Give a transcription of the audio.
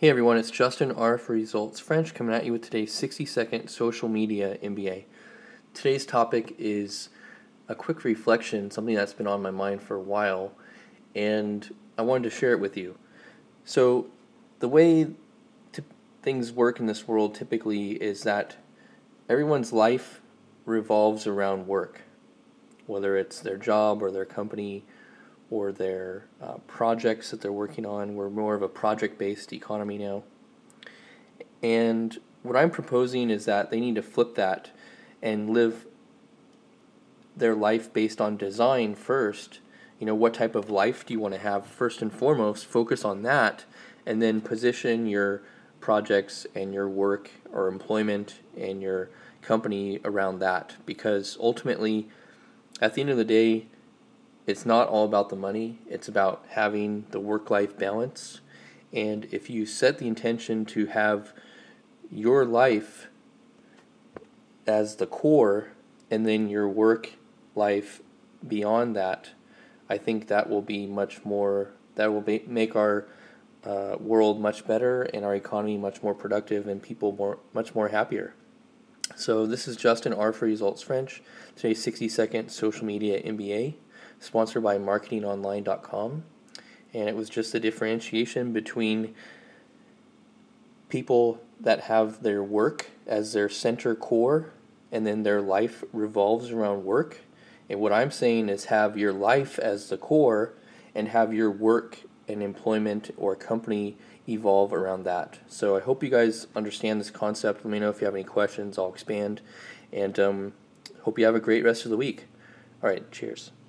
Hey everyone, it's Justin R for Results French coming at you with today's 60-second social media MBA. Today's topic is a quick reflection, something that's been on my mind for a while, and I wanted to share it with you. So, the way things work in this world typically is that everyone's life revolves around work, whether it's their job or their company or their projects that they're working on. We're more of a project-based economy now. And what I'm proposing is that they need to flip that and live their life based on design first. You know, what type of life do you want to have first and foremost? Focus on that, and then position your projects and your work or employment and your company around that. Because ultimately, at the end of the day, it's not all about the money. It's about having the work-life balance. And if you set the intention to have your life as the core and then your work life beyond that, I think that will be make our world much better and our economy much more productive and people much more happier. So this is Justin R for Results French, today's 60-second social media MBA, sponsored by marketingonline.com. And it was just a differentiation between people that have their work as their center core and then their life revolves around work. And what I'm saying is have your life as the core and have your work and employment or company evolve around that. So I hope you guys understand this concept. Let me know if you have any questions. I'll expand. And hope you have a great rest of the week. All right, cheers.